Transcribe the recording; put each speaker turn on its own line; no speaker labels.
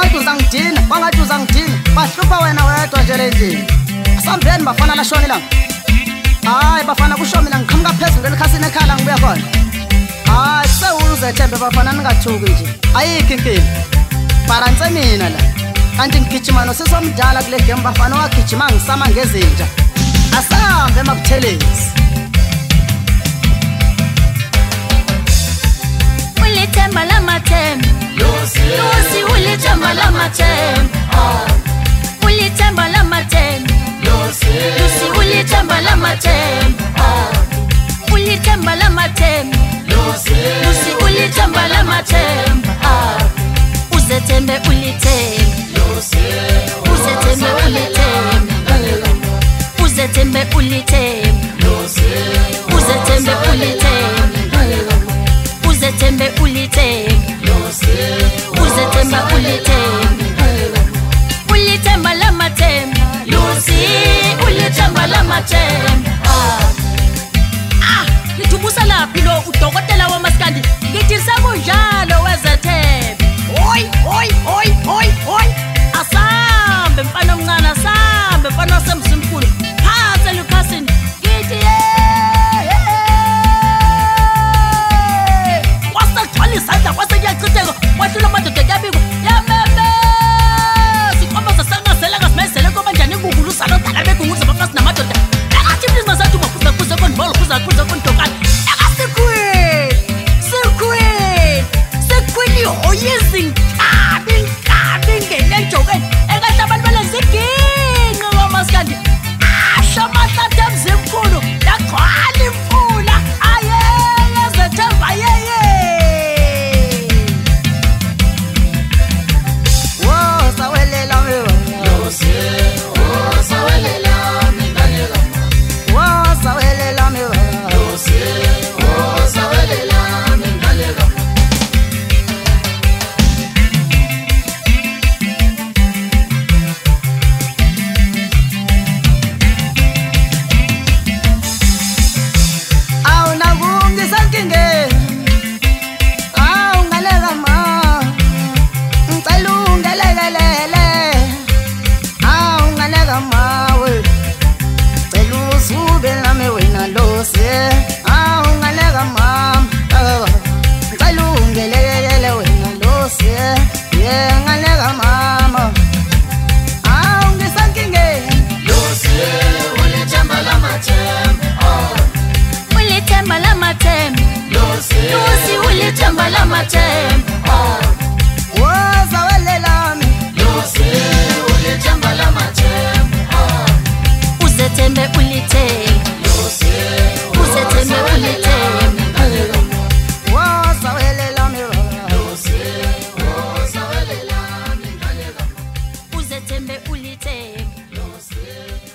wangathi uzangidina wangathi uzangidina bahlupha wena wedwa nje lendini asambeni bafana la shoni la hayi bafana kushomi la ngiqhamuka phezulu ngelikhasini ekhala ngibuya khona hayi sewuzethembe bafana ningathuki nje ayikho inkinga baranse mina la kanti ngigijima nosisomdala kule game bafana wagijima ngisama ngezinja asambe emabuthelezi
ulithemba lamathemba Lucy ulithemba lamathemba ulithemba lamathemba Lucy ulithemba lamathemba ulithemba lamathemba Lucy ulithemba lamathemba uzethembe ulithemba uzethembe ulithemba uzethembe ulithemba uzethembe ulithemba uzethembe ulithemba uzethemba ulithemba ulithemba lamathemba Lucy ulithemba lamathemba ngithubusa laphi lo udokotela wamaskandi ngithi sekunjalo wezethemba hoy asambe mfana omncane asambe mfana wasemzimkhulu phansi elukhasini ngithi wasagcwala izandla kwaseyachitheka wahlula amadoda kuyabikwa yameme sikhomba zasangazela ngasimezele kobanjani ingugulu usalodala begunguza bafasi namadoda akathi please masathi kuze konibolo kuze konidokana sequeen hoyizinkabi ngenenjokeni engathi abantu belenziginqa ngomaskandi asho amahlathi emzimkhulu yagcwala imfula ayeyezethemba yeye
wosawelela
Lucy ulithemba lamathemba
wozawelelami
Lucy ulithemba lamathemba uzethembe ulithemba uzethembe ulithemba
wozawelelami
uzethembe ulithemba